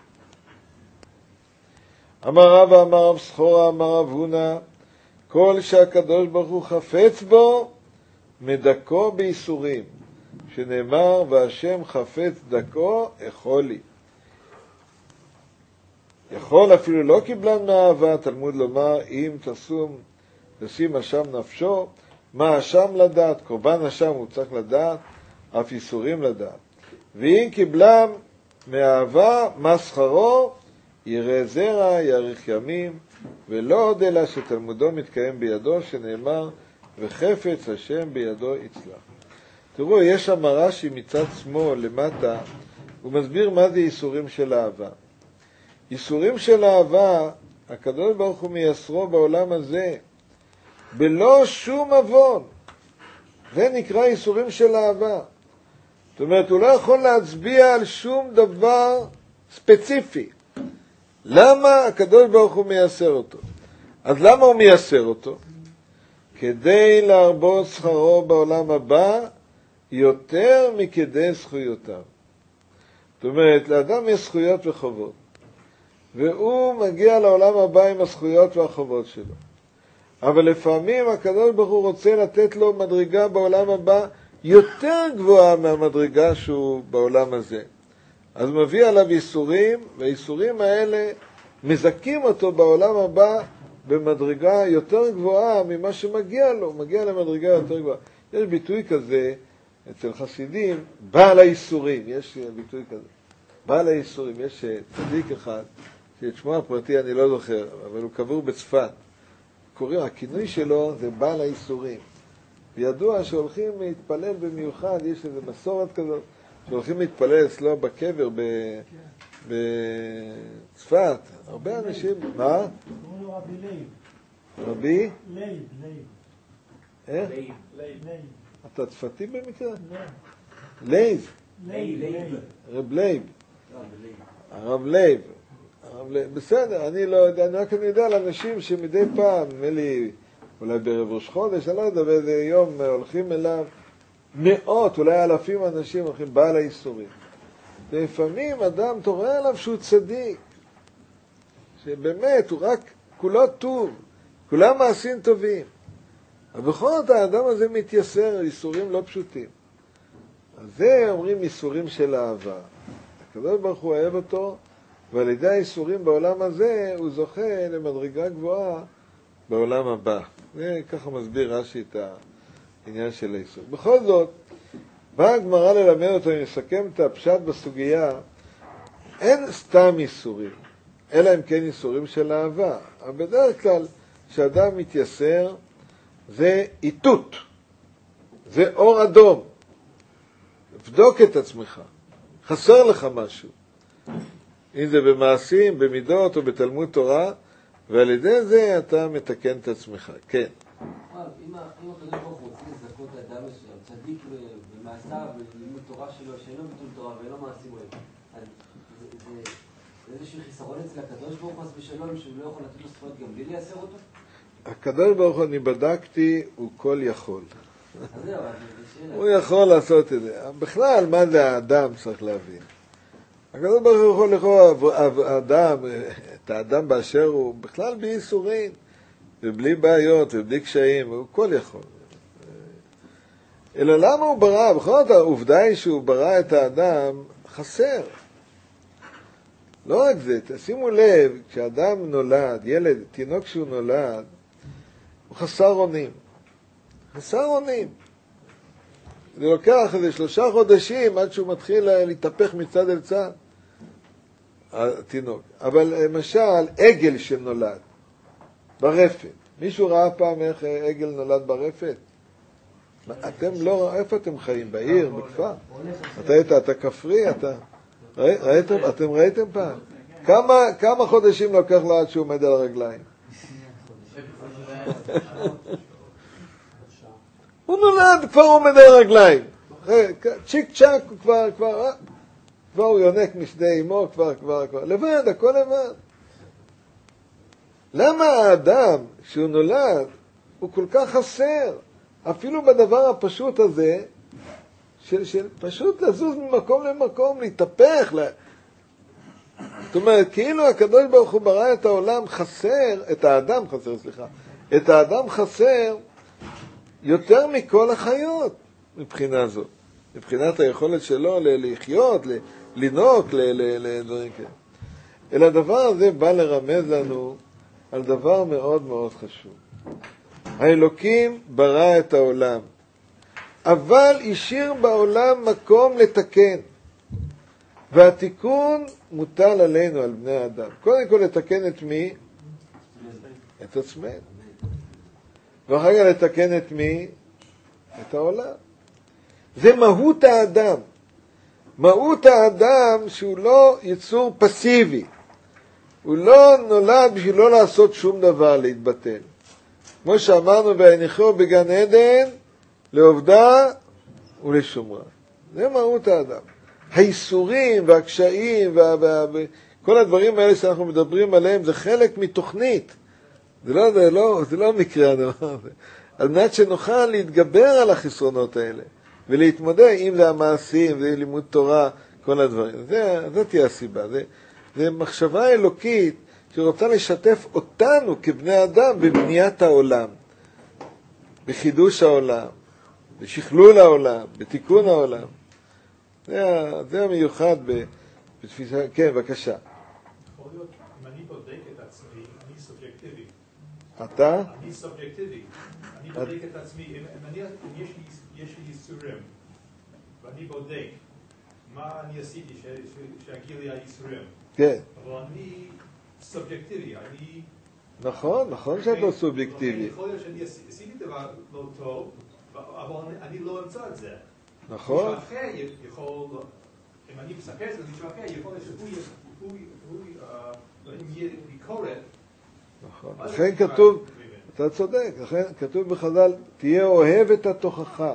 אמר רב אמר רב סחורה אמר רב הונא, כל שהקדוש ברוך הוא חפץ בו מדכו באיסורים, שנאמר והשם חפץ דכו אכולי. יכול אפילו לא קיבלן מאהבה, תלמוד לומר, אם תשום, תשים אשם נפשו, מה אשם לדעת, קורבן אשם הוא צריך לדעת, אף איסורים לדעת. ואם קיבלם מאהבה, מה שכרו, יראה זרע, יאריך ימים, ולא עוד אלא שתלמודו מתקיים בידו, שנאמר, וחפץ השם בידו יצלח. תראו, יש אמרה שהיא מצד שמאל למטה, הוא מסביר מה זה איסורים של אהבה. איסורים של אהבה, הקדוש ברוך הוא מייסרו בעולם הזה, בלא שום עוון. זה נקרא איסורים של אהבה. זאת אומרת, הוא לא יכול להצביע על שום דבר ספציפי. למה הקדוש ברוך הוא מייסר אותו? אז למה הוא מייסר אותו? כדי להרבות שכרו בעולם הבא יותר מכדי זכויותיו. זאת אומרת, לאדם יש זכויות וחובות, והוא מגיע לעולם הבא עם הזכויות והחובות שלו. אבל לפעמים הקדוש ברוך הוא רוצה לתת לו מדרגה בעולם הבא יותר גבוהה מהמדרגה שהוא בעולם הזה. אז מביא עליו איסורים, והאיסורים האלה מזכים אותו בעולם הבא במדרגה יותר גבוהה ממה שמגיע לו, מגיע למדרגה יותר גבוהה. יש ביטוי כזה אצל חסידים, בעל האיסורים, יש ביטוי כזה. בעל האיסורים, יש צדיק אחד, שאת שמו הפרטי אני לא זוכר, אבל הוא קבור בצפת. קוראים, הכינוי שלו זה בעל האיסורים. וידוע שהולכים להתפלל במיוחד, יש איזו מסורת כזאת, שהולכים להתפלל אצלו בקבר בצפת. הרבה אנשים, מה? קוראים לו רבי לייב. רבי? לייב, לייב. איך? לייב. אתה צפתי במקרה? לא. לייב. לייב, לייב. רב לייב. הרב לייב. בסדר, אני לא יודע, אני רק אני יודע על אנשים שמדי פעם, נדמה לי, אולי בערב ראש חודש, אני לא יודע, באיזה יום הולכים אליו מאות, אולי אלפים אנשים הולכים בעל האיסורים. ולפעמים אדם תורא עליו שהוא צדיק, שבאמת הוא רק כולו טוב, כולם מעשים טובים. אבל בכל זאת האדם הזה מתייסר, איסורים לא פשוטים. אז זה אומרים איסורים של אהבה. הקדוש ברוך הוא אוהב אותו, ועל ידי האיסורים בעולם הזה הוא זוכה למדרגה גבוהה בעולם הבא. וככה מסביר רש"י את העניין של האיסור. בכל זאת, באה הגמרא ללמד אותו, אם נסכם את הפשט בסוגיה, אין סתם איסורים, אלא אם כן איסורים של אהבה. אבל בדרך כלל, כשאדם מתייסר, זה איתות, זה אור אדום. תבדוק את עצמך, חסר לך משהו. אם זה במעשים, במידות או בתלמוד תורה, ועל ידי זה אתה מתקן את עצמך. כן. אם הקדוש ברוך הוא רוצה לזכות האדם מסוים, צדיק במעשיו, בלימוד תורה שלו, שאינו ביטול תורה ואינו מעשים אוהב, אז זה איזשהו חיסרון אצל הקדוש ברוך הוא בשלום, שהוא לא יכול לתת לו זכויות גם בלי לייסר אותו? הקדוש ברוך הוא, אני בדקתי, הוא כל יכול. הוא יכול לעשות את זה. בכלל, מה זה האדם צריך להבין? הקדוש ברוך הוא יכול לכל האדם, את האדם באשר הוא, בכלל בלי איסורים, ובלי בעיות, ובלי קשיים, הוא כל יכול. אלא למה הוא ברא? בכל זאת, העובדה היא שהוא ברא את האדם חסר. לא רק זה, תשימו לב, כשאדם נולד, ילד, תינוק שהוא נולד, הוא חסר אונים. חסר אונים. זה לוקח איזה שלושה חודשים עד שהוא מתחיל להתהפך מצד אל צד, התינוק. אבל למשל, עגל שנולד ברפת. מישהו ראה פעם איך עגל נולד ברפת? אתם לא, איפה אתם חיים? בעיר, בכפר? אתה היית, אתה כפרי, אתה... ראיתם, אתם ראיתם פעם? כמה, כמה חודשים לוקח לו עד שהוא עומד על הרגליים? הוא נולד, כבר עומד על הרגליים. צ'יק צ'ק, הוא כבר, כבר, כבר הוא יונק משדה אמו, כבר, כבר, כבר. לבד, הכל לבד. למה האדם, כשהוא נולד, הוא כל כך חסר? אפילו בדבר הפשוט הזה, של, של פשוט לזוז ממקום למקום, להתהפך. לה... זאת אומרת, כאילו הקדוש ברוך הוא ברא את העולם חסר, את האדם חסר, סליחה, את האדם חסר יותר מכל החיות מבחינה זאת. מבחינת היכולת שלו לחיות, לנוק, לדברים כאלה. אלא הדבר הזה בא לרמז לנו על דבר מאוד מאוד חשוב. האלוקים ברא את העולם, אבל השאיר בעולם מקום לתקן. והתיקון מוטל עלינו, על בני האדם. קודם כל לתקן את מי? את עצמנו. ואחר כך לתקן את מי? את העולם. זה מהות האדם. מהות האדם שהוא לא יצור פסיבי. הוא לא נולד בשביל לא לעשות שום דבר, להתבטל. כמו שאמרנו, והניחו בגן עדן לעובדה ולשומרה. זה מהות האדם. האיסורים והקשיים וכל הדברים האלה שאנחנו מדברים עליהם זה חלק מתוכנית. זה לא, זה לא, זה לא מקרה הדבר הזה. על מנת שנוכל להתגבר על החסרונות האלה ולהתמודד, אם זה המעשים, אם זה לימוד תורה, כל הדברים. זה, זאת תהיה הסיבה. זה, זה מחשבה אלוקית שרוצה לשתף אותנו כבני אדם בבניית העולם, בחידוש העולם, בשכלול העולם, בתיקון העולם. זה, זה המיוחד בתפיסה. כן, בבקשה. יכול להיות, אם אני בודק את עצמי, אני סובייקטיבי. אתה? אני סובייקטיבי. אני בודק את עצמי, אם אני, יש לי, יש לי ייסורים, ואני בודק מה אני עשיתי שהגיע לי הייסורים. כן. אבל אני סובייקטיבי, אני... נכון, נכון שאת לא סובייקטיבי. יכול להיות שאני עשיתי דבר לא טוב, אבל אני לא אמצא את זה. נכון. מישהו אחר יכול, אם אני מספר את זה, מישהו אחר יכול שהוא יהיה ביקורת. נכון. לכן כתוב, אתה צודק, לכן כתוב בחז"ל, תהיה אוהב את התוכחה.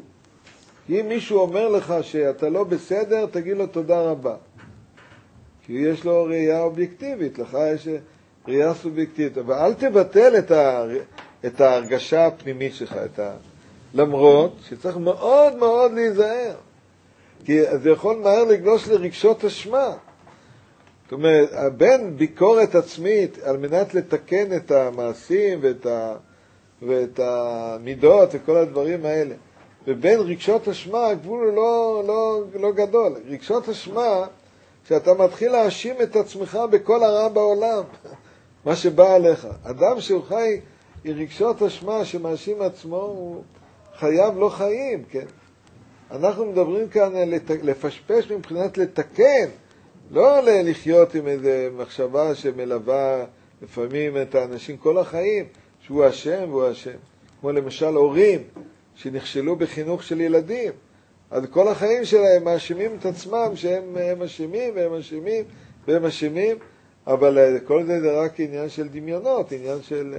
אם מישהו אומר לך שאתה לא בסדר, תגיד לו תודה רבה. כי יש לו ראייה אובייקטיבית, לך יש ראייה סובייקטיבית. אבל אל תבטל את, ה, את ההרגשה הפנימית שלך, את ה, למרות שצריך מאוד מאוד להיזהר. כי זה יכול מהר לגלוש לרגשות אשמה. זאת אומרת, בין ביקורת עצמית על מנת לתקן את המעשים ואת, ה, ואת המידות וכל הדברים האלה, ובין רגשות אשמה הגבול הוא לא, לא, לא גדול. רגשות אשמה, שאתה מתחיל להאשים את עצמך בכל הרע בעולם, מה שבא עליך. אדם שהוא חי עם רגשות אשמה שמאשים עצמו, הוא חייב לא חיים, כן? אנחנו מדברים כאן לפשפש מבחינת לתקן, לא לחיות עם איזו מחשבה שמלווה לפעמים את האנשים כל החיים, שהוא אשם והוא אשם. כמו למשל הורים שנכשלו בחינוך של ילדים, אז כל החיים שלהם מאשימים את עצמם שהם אשמים והם אשמים והם אשמים, אבל כל זה זה רק עניין של דמיונות, עניין של...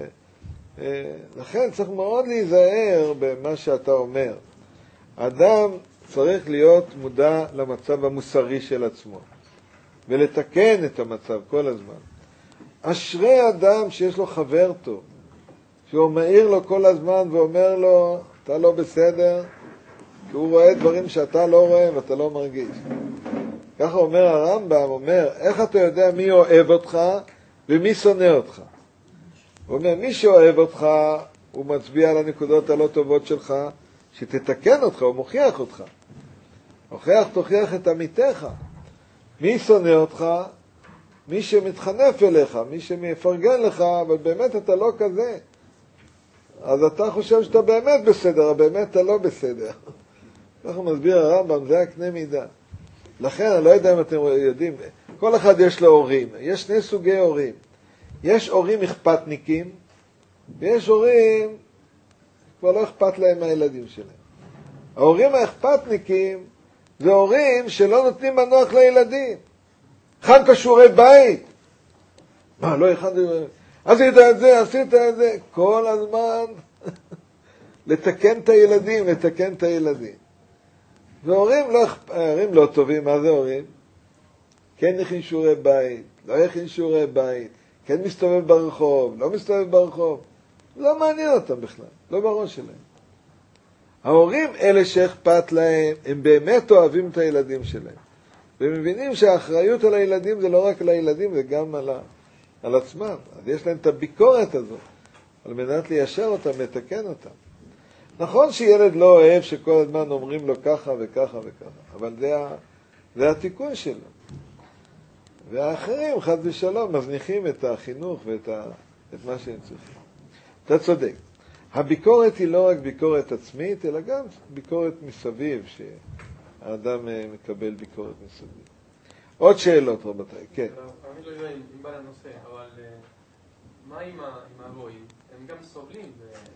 לכן צריך מאוד להיזהר במה שאתה אומר. אדם צריך להיות מודע למצב המוסרי של עצמו ולתקן את המצב כל הזמן. אשרי אדם שיש לו חבר טוב, שהוא מעיר לו כל הזמן ואומר לו, אתה לא בסדר, כי הוא רואה דברים שאתה לא רואה ואתה לא מרגיש. ככה אומר הרמב"ם, אומר, איך אתה יודע מי אוהב אותך ומי שונא אותך? הוא אומר, מי שאוהב אותך, הוא מצביע על הנקודות הלא טובות שלך, שתתקן אותך, הוא מוכיח אותך. הוכיח, תוכיח את עמיתך. מי שונא אותך? מי שמתחנף אליך, מי שמפרגן לך, אבל באמת אתה לא כזה. אז אתה חושב שאתה באמת בסדר, אבל באמת אתה לא בסדר. ככה מסביר הרמב"ם, זה הקנה מידה. לכן, אני לא יודע אם אתם יודעים, כל אחד יש לו הורים. יש שני סוגי הורים. יש הורים אכפתניקים, ויש הורים, כבר לא אכפת להם מהילדים שלהם. ההורים האכפתניקים, זה הורים שלא נותנים מנוח לילדים. הכנת שיעורי בית. מה, לא הכנת... עשית את זה, עשית את זה. כל הזמן לתקן את הילדים, לתקן את הילדים. והורים לא, הורים לא טובים, מה זה הורים? כן הכין שיעורי בית, לא הכין שיעורי בית, כן מסתובב ברחוב, לא מסתובב ברחוב. לא מעניין אותם בכלל, לא בראש שלהם. ההורים, אלה שאכפת להם, הם באמת אוהבים את הילדים שלהם. והם מבינים שהאחריות על הילדים זה לא רק על הילדים, זה גם על, ה, על עצמם. אז יש להם את הביקורת הזאת, על מנת ליישר אותם, לתקן אותם. נכון שילד לא אוהב שכל הזמן אומרים לו ככה וככה וככה, אבל זה, זה התיקון שלו. והאחרים, חד ושלום, מזניחים את החינוך ואת ה... את מה שהם צריכים. אתה צודק. הביקורת היא לא רק ביקורת עצמית, אלא גם ביקורת מסביב, שהאדם מקבל ביקורת מסביב. עוד שאלות, רבותיי, כן. אני לא יודע אם בא לנושא, אבל מה עם הגויים? הם גם סובלים.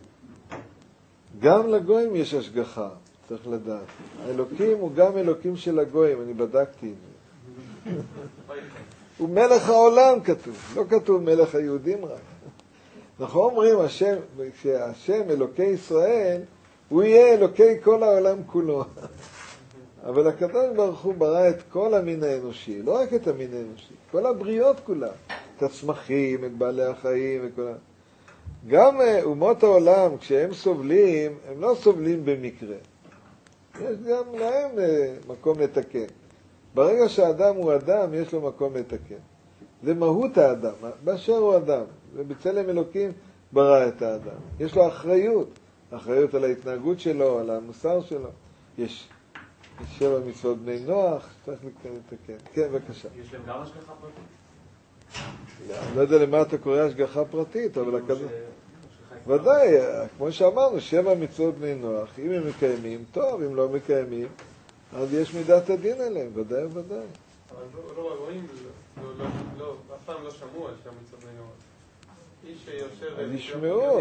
גם לגויים יש השגחה, צריך לדעת. האלוקים הוא גם אלוקים של הגויים, אני בדקתי את זה. הוא מלך העולם כתוב, לא כתוב מלך היהודים רק. אנחנו אומרים, השם, שהשם אלוקי ישראל, הוא יהיה אלוקי כל העולם כולו. אבל הקדוש ברוך הוא ברא את כל המין האנושי, לא רק את המין האנושי, כל הבריאות כולה, את הצמחים, את בעלי החיים וכל ה... גם אומות העולם, כשהם סובלים, הם לא סובלים במקרה. יש גם להם מקום לתקן. ברגע שהאדם הוא אדם, יש לו מקום לתקן. זה מהות האדם, באשר הוא אדם. ובצלם אלוקים ברא את האדם. יש לו אחריות, אחריות על ההתנהגות שלו, על המוסר שלו. יש שבע מצוות בני נוח, צריך לתקן. כן, בבקשה. יש להם גם השגחה פרטית? לא יודע למה אתה קורא השגחה פרטית, אבל הכדור... ודאי, כמו שאמרנו, שבע מצוות בני נוח, אם הם מקיימים, טוב, אם לא מקיימים, אז יש מידת הדין עליהם, ודאי וודאי. אבל לא רואים, אף פעם לא שמעו על שבע מצוות בני נוח. איש שיושב... אז ישמעו.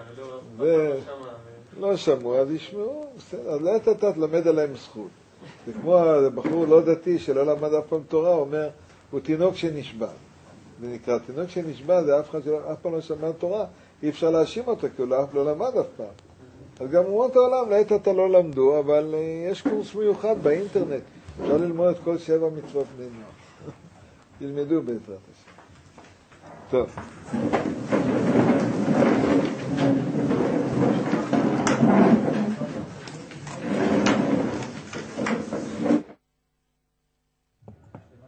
לא שמעו, אז ישמעו. אז לאט לאט תלמד עליהם זכות. זה כמו הבחור לא דתי שלא למד אף פעם תורה, הוא אומר, הוא תינוק שנשבע. זה נקרא, תינוק שנשבע זה אף אחד שאף פעם לא שמע תורה, אי אפשר להאשים אותו, כי הוא לא למד אף פעם. אז גם אומות העולם, לאט אתה לא למדו, אבל יש קורס מיוחד באינטרנט. אפשר ללמוד את כל שבע מצוות בני נוח. ילמדו בעזרת השם. טוב.